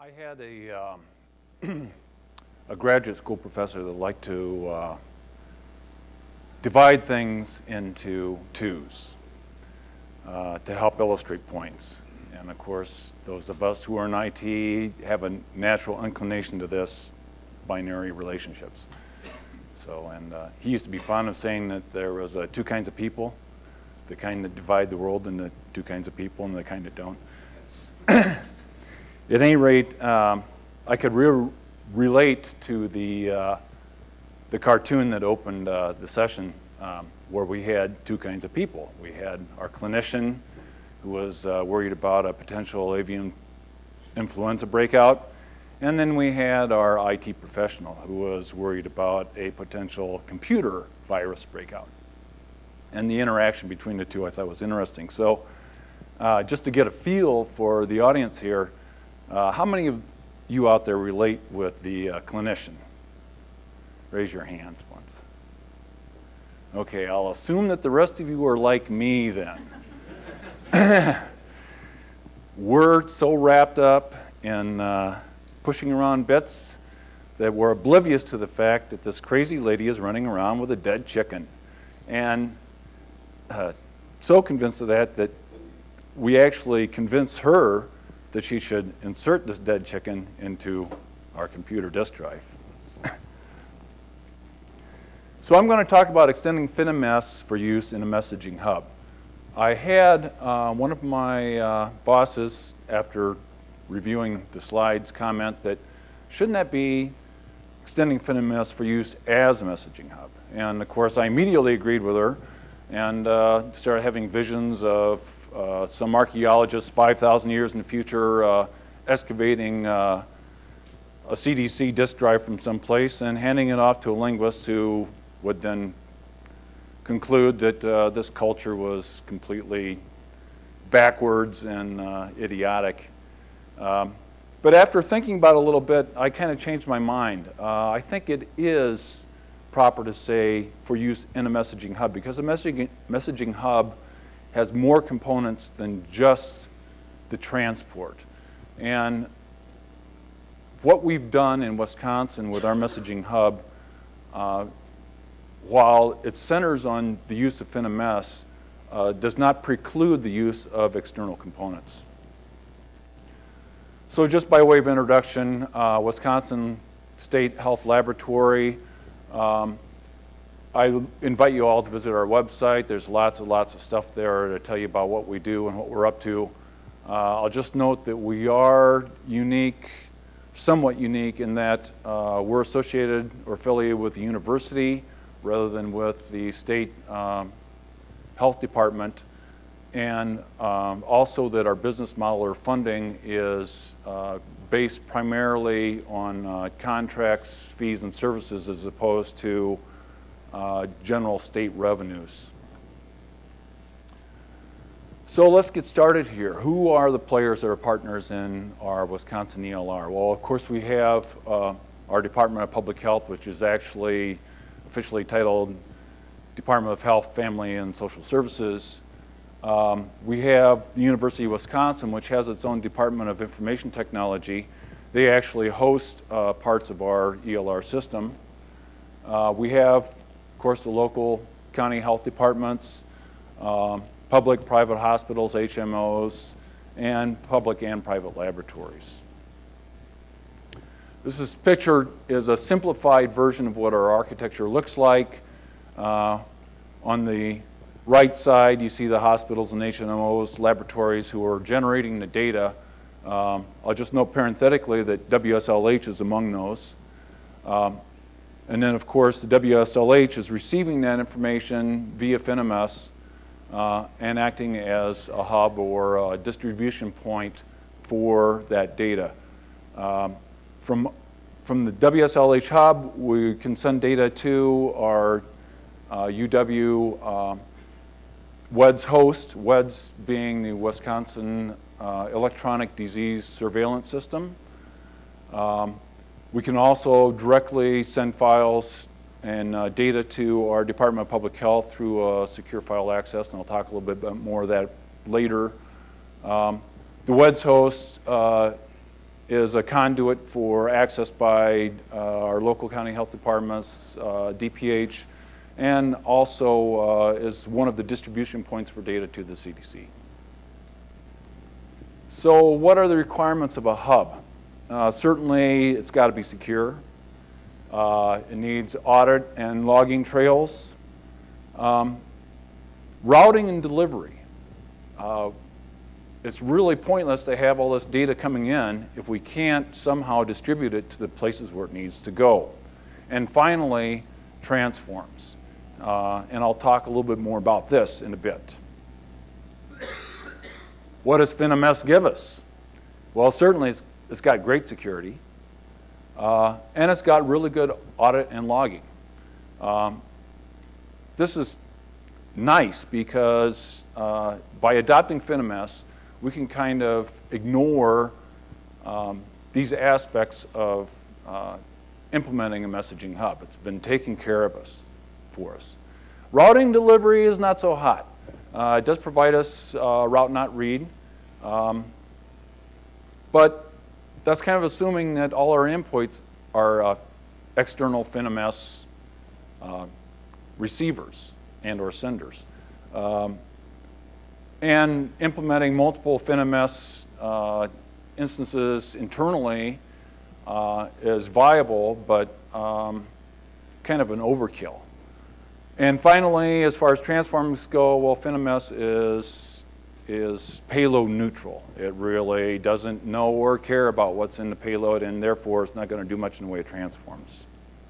I had a graduate school professor that liked to divide things into twos to help illustrate points. And of course, those of us who are in IT have a natural inclination to this, binary relationships. So, and he used to be fond of saying that there was two kinds of people, the kind that divide the world into two kinds of people and the kind that don't. At any rate, I could relate to the cartoon that opened the session where we had two kinds of people. We had our clinician who was worried about a potential avian influenza breakout, and then we had our IT professional who was worried about a potential computer virus breakout. And the interaction between the two I thought was interesting. So just to get a feel for the audience here, how many of you out there relate with the clinician? Raise your hands once. Okay, I'll assume that the rest of you are like me then. We're so wrapped up in pushing around bits that we're oblivious to the fact that this crazy lady is running around with a dead chicken. And so convinced of that that we actually convinced her that she should insert this dead chicken into our computer disk drive. So I'm going to talk about extending FinMS for use in a messaging hub. I had one of my bosses, after reviewing the slides, comment that shouldn't that be extending FinMS for use as a messaging hub? And of course, I immediately agreed with her and started having visions of some archaeologists 5,000 years in the future excavating a CDC disk drive from someplace and handing it off to a linguist who would then conclude that this culture was completely backwards and idiotic. But after thinking about it a little bit, I kind of changed my mind. I think it is proper to say for use in a messaging hub, because a messaging hub has more components than just the transport. And what we've done in Wisconsin with our messaging hub, while it centers on the use of FinMS, does not preclude the use of external components. So just by way of introduction, Wisconsin State Health Laboratory, I invite you all to visit our website. There's lots of stuff there to tell you about what we do and what we're up to. I'll just note that we are unique, somewhat unique, in that we're associated or affiliated with the university rather than with the state health department, and also that our business model or funding is based primarily on contracts, fees, and services as opposed to general state revenues. So let's get started here. Who are the players that are partners in our Wisconsin ELR? Well, of course, we have our Department of Public Health, which is actually officially titled Department of Health, Family, and Social Services. We have the University of Wisconsin, which has its own Department of Information Technology. They actually host parts of our ELR system. We have, of course, the local county health departments, public, private hospitals, HMOs, and public and private laboratories. This picture is a simplified version of what our architecture looks like. On the right side, you see the hospitals and HMOs, laboratories who are generating the data. I'll just note parenthetically that WSLH is among those. And then, of course, the WSLH is receiving that information via FinMS and acting as a hub or a distribution point for that data. From the WSLH hub, we can send data to our UW WEDS host, WEDS being the Wisconsin Electronic Disease Surveillance System. We can also directly send files and data to our Department of Public Health through secure file access, and I'll talk a little bit more of that later. The WEDS host is a conduit for access by our local county health departments, DPH, and also is one of the distribution points for data to the CDC. So what are the requirements of a hub? Certainly, it's got to be secure. It needs audit and logging trails. Routing and delivery. It's really pointless to have all this data coming in if we can't somehow distribute it to the places where it needs to go. And finally, transforms. And I'll talk a little bit more about this in a bit. What does FinMS give us? Well, certainly it's got great security, and it's got really good audit and logging. This is nice because by adopting FinMS, we can kind of ignore these aspects of implementing a messaging hub. It's been taking care of us for us. Routing delivery is not so hot. It does provide us route not read, but that's kind of assuming that all our endpoints are external FinMS receivers and or senders. And implementing multiple FinMS instances internally is viable, but kind of an overkill. And finally, as far as transforms go, well, FinMS is payload neutral. It really doesn't know or care about what's in the payload, and therefore it's not going to do much in the way of transforms.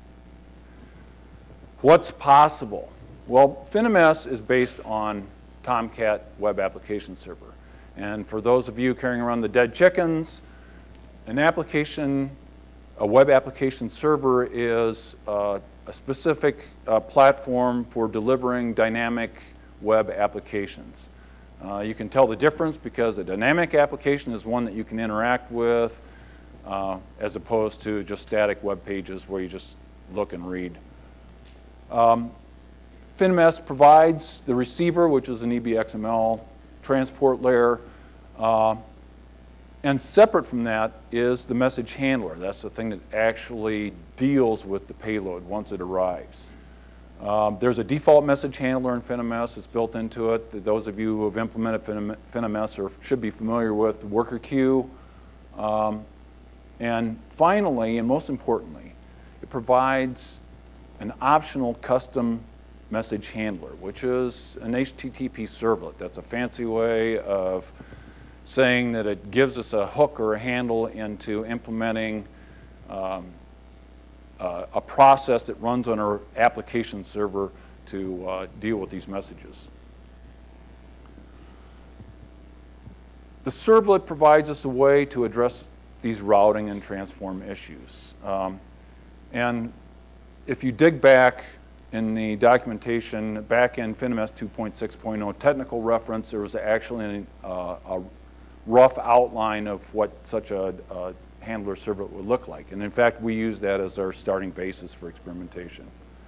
What's possible? Well, FinMS is based on Tomcat Web Application Server. And for those of you carrying around the dead chickens, a web application server is a specific platform for delivering dynamic web applications. You can tell the difference because a dynamic application is one that you can interact with as opposed to just static web pages where you just look and read. FinMS provides the receiver, which is an EBXML transport layer, and separate from that is the message handler. That's the thing that actually deals with the payload once it arrives. There's a default message handler in FinMS. It's built into it. Those of you who have implemented FinMS should be familiar with the worker queue. And finally, and most importantly, it provides an optional custom message handler, which is an HTTP servlet. That's a fancy way of saying that it gives us a hook or a handle into implementing a process that runs on our application server to deal with these messages. The servlet provides us a way to address these routing and transform issues. And if you dig back in the documentation, back in FinMS 2.6.0 technical reference, there was actually a rough outline of what such a handler servlet would look like. And in fact, we use that as our starting basis for experimentation.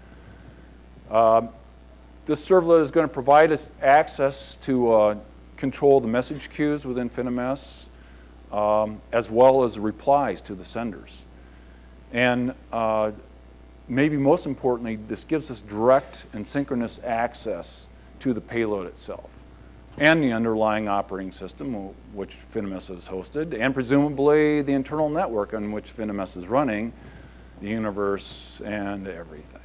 This servlet is going to provide us access to control the message queues within FinMS, as well as replies to the senders. And maybe most importantly, this gives us direct and synchronous access to the payload itself and the underlying operating system, which FinMS has hosted, and presumably the internal network on which FinMS is running, the universe, and everything.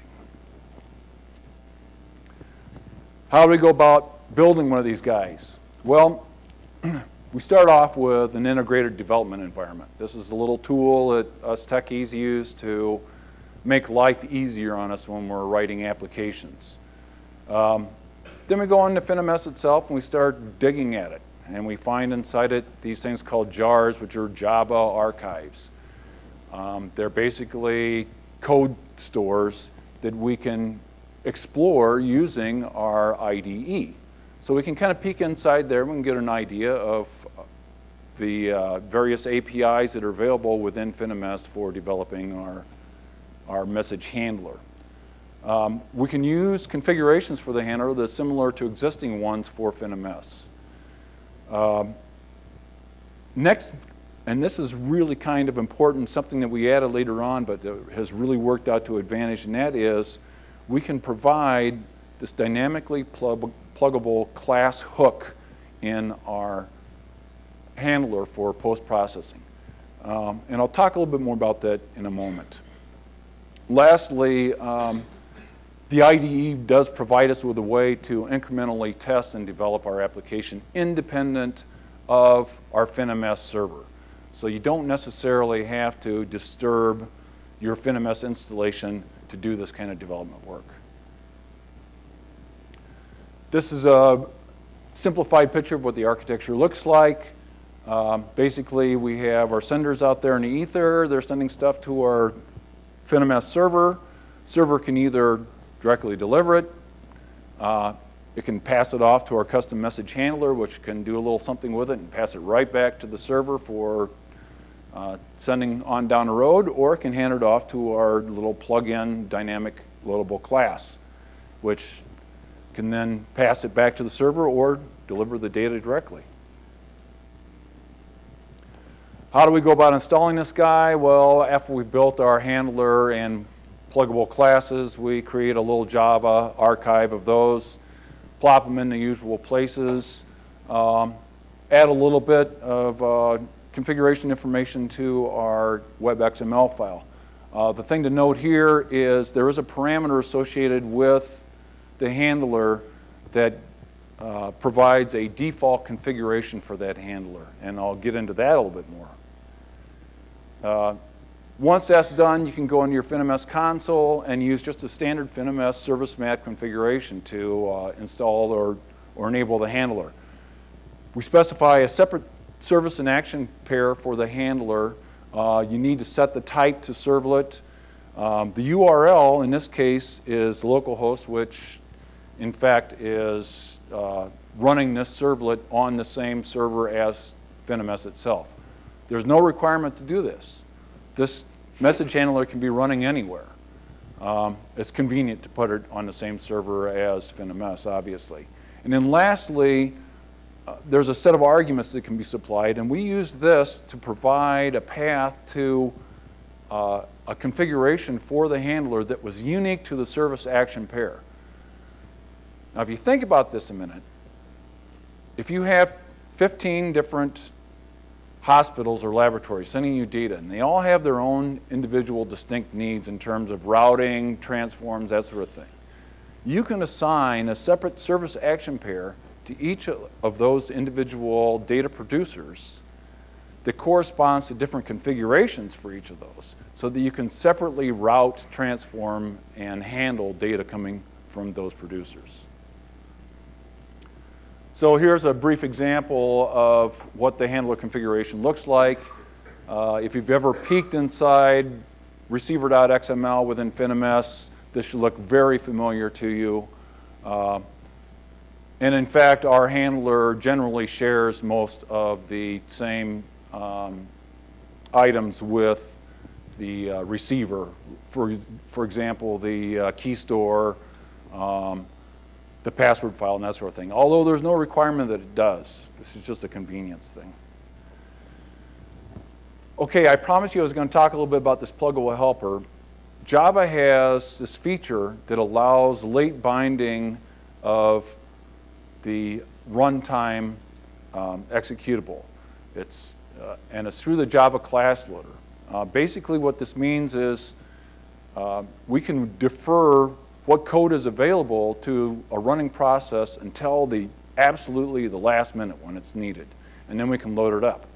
How do we go about building one of these guys? Well, we start off with an integrated development environment. This is a little tool that us techies use to make life easier on us when we're writing applications. Then we go into FinMS itself and we start digging at it. And we find inside it these things called jars, which are Java archives. They're basically code stores that we can explore using our IDE. So we can kind of peek inside there. We can get an idea of the various APIs that are available within FinMS for developing our message handler. We can use configurations for the handler that are similar to existing ones for FinMS. Next, And this is really kind of important, something that we added later on, but has really worked out to advantage, and that is we can provide this dynamically pluggable class hook in our handler for post-processing. And I'll talk a little bit more about that in a moment. Lastly, the IDE does provide us with a way to incrementally test and develop our application independent of our FinMS server. So you don't necessarily have to disturb your FinMS installation to do this kind of development work. This is a simplified picture of what the architecture looks like. Basically, we have our senders out there in the ether. They're sending stuff to our FinMS server. Server can either directly deliver it. It can pass it off to our custom message handler, which can do a little something with it and pass it right back to the server for sending on down the road, or it can hand it off to our little plug-in dynamic loadable class, which can then pass it back to the server or deliver the data directly. How do we go about installing this guy? Well, after we built our handler and pluggable classes, we create a little Java archive of those, plop them in the usual places, add a little bit of configuration information to our WebXML file. The thing to note here is there is a parameter associated with the handler that provides a default configuration for that handler, and I'll get into that a little bit more. Once that's done, you can go into your FinMS console and use just a standard FinMS service map configuration to install or enable the handler. We specify a separate service and action pair for the handler. You need to set the type to servlet. The URL in this case is localhost, which in fact is running this servlet on the same server as FinMS itself. There's no requirement to do this. This message handler can be running anywhere. It's convenient to put it on the same server as FinMS, obviously. And then lastly, there's a set of arguments that can be supplied, and we use this to provide a path to a configuration for the handler that was unique to the service action pair. Now, if you think about this a minute, if you have 15 different hospitals or laboratories sending you data, and they all have their own individual distinct needs in terms of routing, transforms, that sort of thing, you can assign a separate service action pair to each of those individual data producers that corresponds to different configurations for each of those, so that you can separately route, transform, and handle data coming from those producers. So here's a brief example of what the handler configuration looks like. If you've ever peeked inside receiver.xml within FinMS, this should look very familiar to you. And in fact, our handler generally shares most of the same items with the receiver. For example, the key store, the password file, and that sort of thing. Although there's no requirement that it does. This is just a convenience thing. Okay, I promised you I was going to talk a little bit about this pluggable helper. Java has this feature that allows late binding of the runtime executable. And it's through the Java class loader. Basically what this means is we can defer what code is available to a running process until absolutely the last minute when it's needed. And then we can load it up.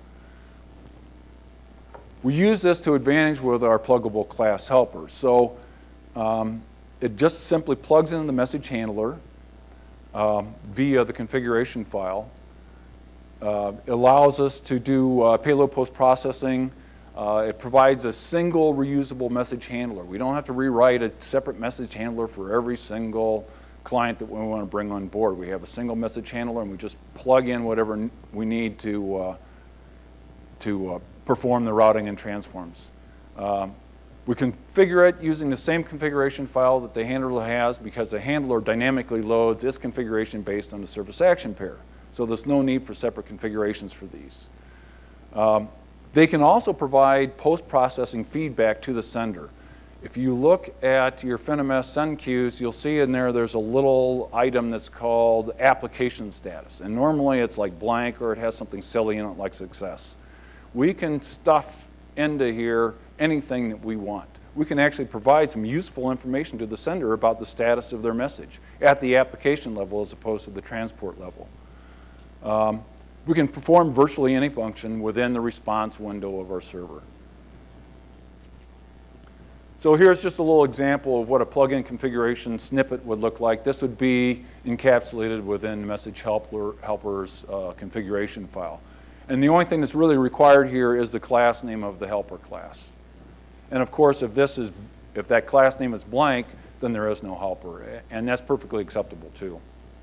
We use this to advantage with our pluggable class helper. So it just simply plugs into the message handler via the configuration file. It allows us to do payload post-processing. It provides a single reusable message handler. We don't have to rewrite a separate message handler for every single client that we want to bring on board. We have a single message handler, and we just plug in whatever we need to perform the routing and transforms. We configure it using the same configuration file that the handler has, because the handler dynamically loads its configuration based on the service action pair. So there's no need for separate configurations for these. They can also provide post-processing feedback to the sender. If you look at your FinMS send queues, you'll see in there there's a little item that's called application status. And normally it's like blank or it has something silly in it like success. We can stuff into here anything that we want. We can actually provide some useful information to the sender about the status of their message at the application level as opposed to the transport level. We can perform virtually any function within the response window of our server. So here's just a little example of what a plug-in configuration snippet would look like. This would be encapsulated within Message Helper's configuration file. And the only thing that's really required here is the class name of the helper class. And of course, if that class name is blank, then there is no helper. And that's perfectly acceptable too.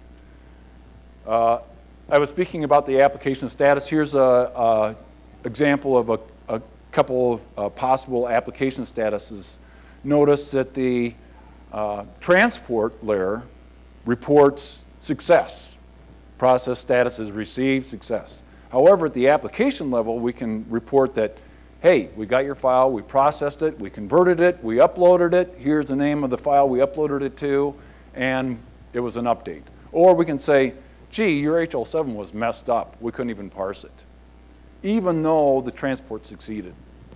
I was speaking about the application status. Here's an example of a couple of possible application statuses. Notice that the transport layer reports success. Process status is received, success. However, at the application level, we can report that, hey, we got your file, we processed it, we converted it, we uploaded it, here's the name of the file we uploaded it to, and it was an update. Or we can say, gee, your HL7 was messed up. We couldn't even parse it, even though the transport succeeded.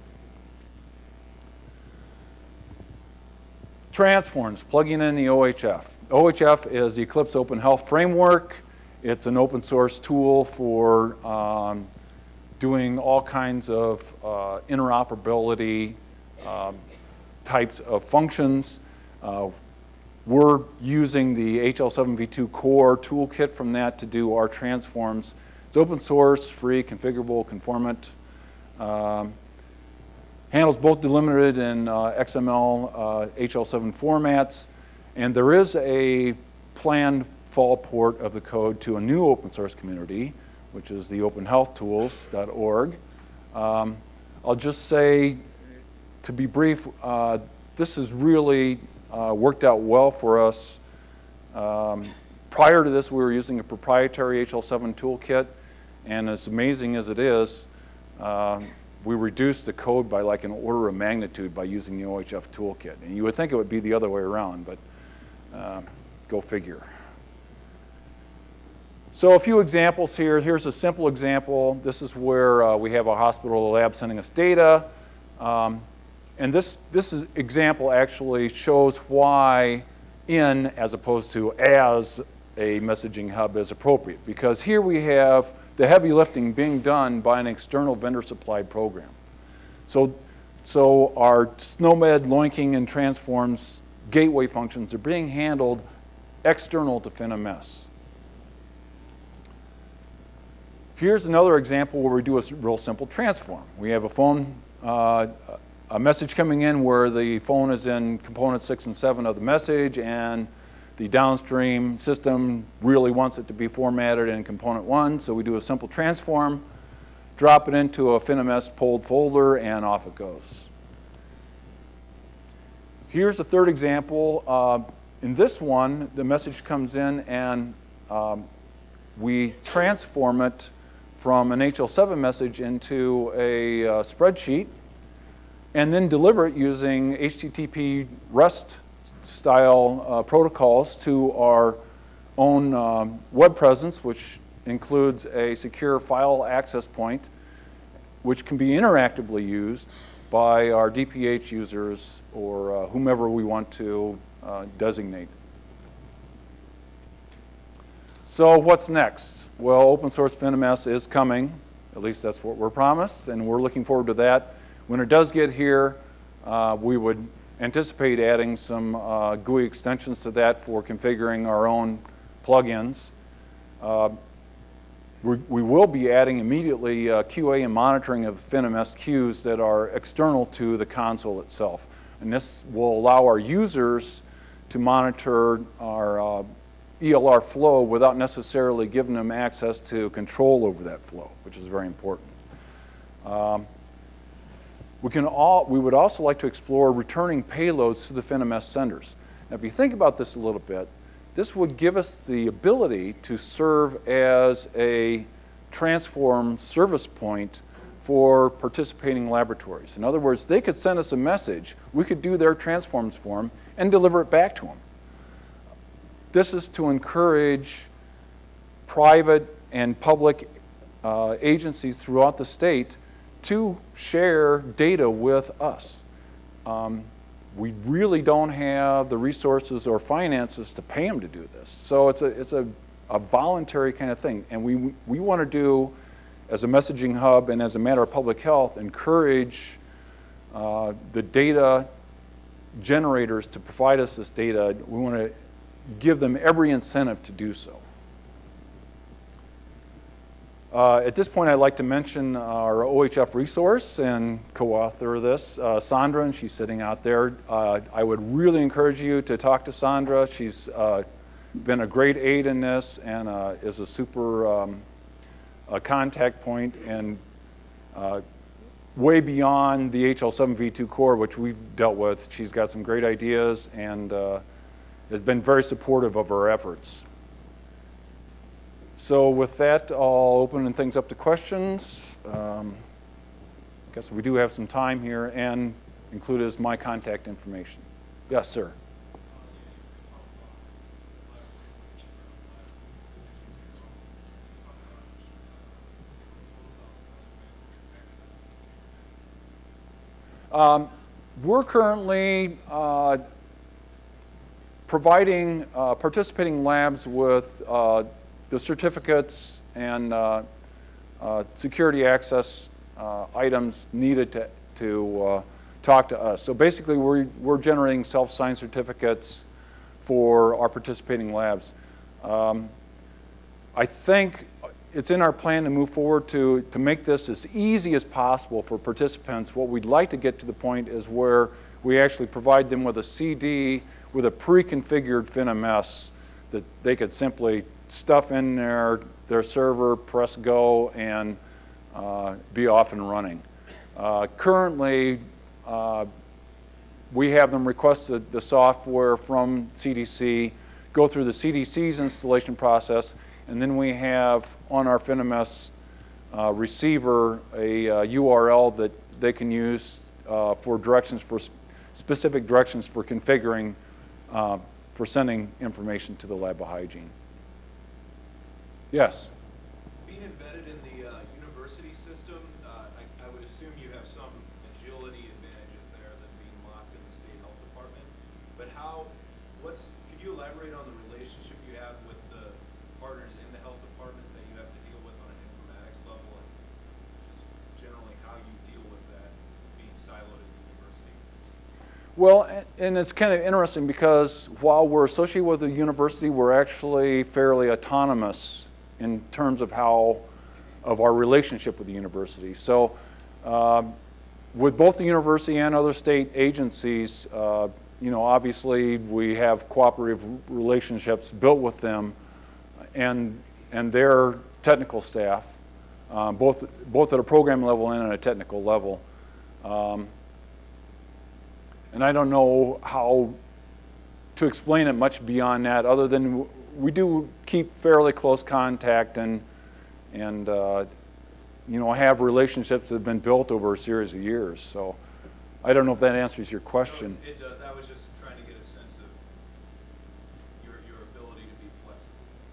Transforms, plugging in the OHF. OHF is the Eclipse Open Health Framework. It's an open source tool for doing all kinds of interoperability types of functions. We're using the HL7v2 core toolkit from that to do our transforms. It's open source, free, configurable, conformant. Handles both delimited and XML HL7 formats. And there is a planned fall port of the code to a new open source community, which is the openhealthtools.org. I'll just say, to be brief, this has really worked out well for us. Prior to this, we were using a proprietary HL7 toolkit, and as amazing as it is, we reduced the code by like an order of magnitude by using the OHF toolkit. And you would think it would be the other way around, but go figure. So a few examples here. Here's a simple example. This is where we have a hospital or lab sending us data. And this example actually shows why in as opposed to as a messaging hub is appropriate. Because here we have the heavy lifting being done by an external vendor supplied program. So our SNOMED, Loinking, and Transforms gateway functions are being handled external to FinMS. Here's another example where we do a real simple transform. We have a phone, a message coming in where the phone is in component 6 and 7 of the message, and the downstream system really wants it to be formatted in component 1, so we do a simple transform, drop it into a FinMS pulled folder, and off it goes. Here's a third example. In this one, the message comes in and we transform it from an HL7 message into a spreadsheet and then deliver it using HTTP REST style protocols to our own web presence, which includes a secure file access point, which can be interactively used by our DPH users or whomever we want to designate. So what's next? Well, open source FinMS is coming. At least that's what we're promised, and we're looking forward to that. When it does get here, we would anticipate adding some GUI extensions to that for configuring our own plugins. We will be adding immediately QA and monitoring of FinMS queues that are external to the console itself. And this will allow our users to monitor our ELR flow without necessarily giving them access to control over that flow, which is very important. We would also like to explore returning payloads to the FinMS senders. Now, if you think about this a little bit, this would give us the ability to serve as a transform service point for participating laboratories. In other words, they could send us a message, we could do their transforms for them, and deliver it back to them. This is to encourage private and public agencies throughout the state to share data with us. We really don't have the resources or finances to pay them to do this. So it's a voluntary kind of thing. And we want to do, as a messaging hub and as a matter of public health, encourage the data generators to provide us this data. We want to give them every incentive to do so. At this point, I'd like to mention our OHF resource and co-author of this, Sandra, and she's sitting out there. I would really encourage you to talk to Sandra. She's been a great aid in this and is a super contact point and way beyond the HL7V2 core, which we've dealt with. She's got some great ideas and has been very supportive of our efforts. So with that, I'll open things up to questions. I guess we do have some time here, and included is my contact information. Yes, sir. We're currently providing participating labs with the certificates and security access items needed to talk to us. So basically, we're generating self-signed certificates for our participating labs. I think it's in our plan to move forward to make this as easy as possible for participants. What we'd like to get to the point is where we actually provide them with a CD with a pre-configured FinMS that they could simply stuff in their server, press go, and be off and running. Currently, we have them request the software from CDC, go through the CDC's installation process, and then we have on our FinMS receiver a URL that they can use for directions, for specific directions for configuring, for sending information to the lab of hygiene. Yes? Being embedded in the university system, I would assume you have some agility advantages there than being locked in the state health department. But could you elaborate on the relationship you have with the partners in the health department that you have to deal with on an informatics level, and just generally how you deal with that being siloed at the university? Well, and it's kind of interesting because while we're associated with the university, we're actually fairly autonomous in terms of our relationship with the university. So with both the university and other state agencies, obviously we have cooperative relationships built with them and their technical staff, both at a program level and at a technical level. And I don't know how to explain it much beyond that, other than we do keep fairly close contact and have relationships that have been built over a series of years. So I don't know if that answers your question. No, it does. I was just trying to get a sense of your ability to be flexible.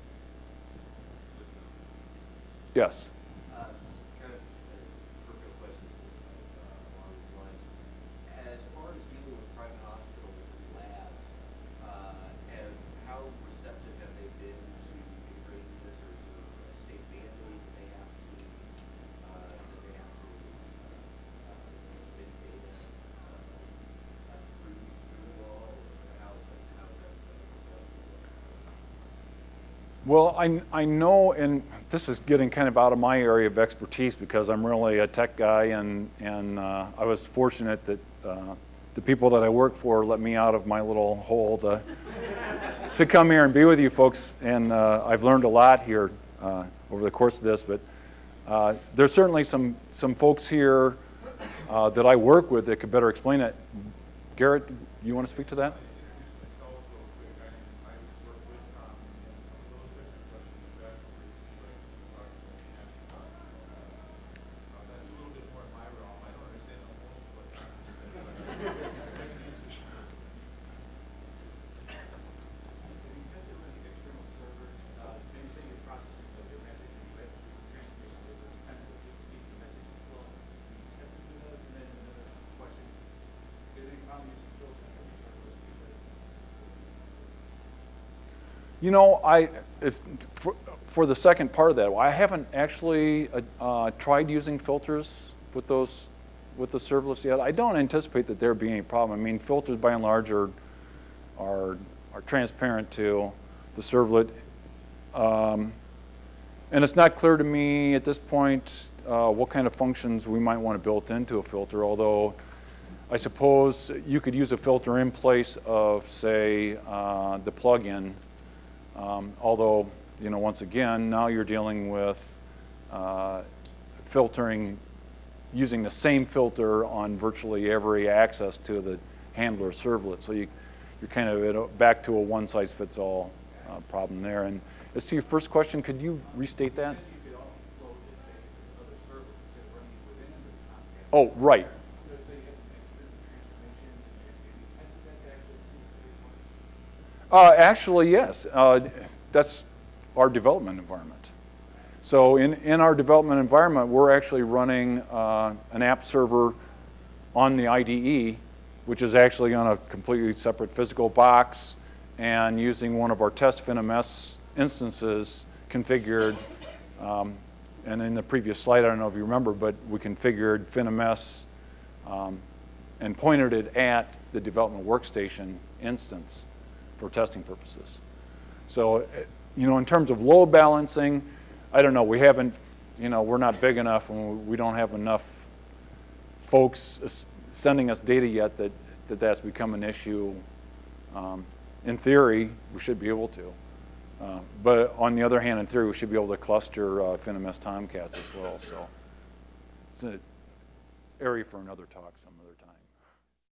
Yes. Kind of peripheral questions along these lines. As far as dealing with private hospitals and labs, how receptive have they been to integrating this, or is there a state mandate that they have to submit data through the law, or how's that? Well, I know, and this is getting kind of out of my area of expertise because I'm really a tech guy, and I was fortunate that the people that I work for let me out of my little hole to come here and be with you folks, and I've learned a lot here over the course of this, but there's certainly some folks here that I work with that could better explain it. Garrett, you want to speak to that? You know, for the second part of that, I haven't actually tried using filters with the serverless yet. I don't anticipate that there be any problem. I mean, filters by and large are transparent to the servlet. And it's not clear to me at this point what kind of functions we might want to build into a filter, although I suppose you could use a filter in place of, say, the plugin. Although, you know, once again, now you're dealing with filtering, using the same filter on virtually every access to the handler servlet. So you're kind of back to a one-size-fits-all problem there. And as to your first question, could you restate that? Oh, right. Actually, yes. That's our development environment. So in our development environment, we're actually running an app server on the IDE, which is actually on a completely separate physical box, and using one of our test FinMS instances configured. And in the previous slide, I don't know if you remember, but we configured FinMS and pointed it at the development workstation instance for testing purposes. So, you know, in terms of load balancing, I don't know. We haven't, you know, we're not big enough, and we don't have enough folks sending us data yet that's become an issue. In theory, we should be able to. But on the other hand, in theory, we should be able to cluster FinMS Tomcats as well. So it's an area for another talk some other time.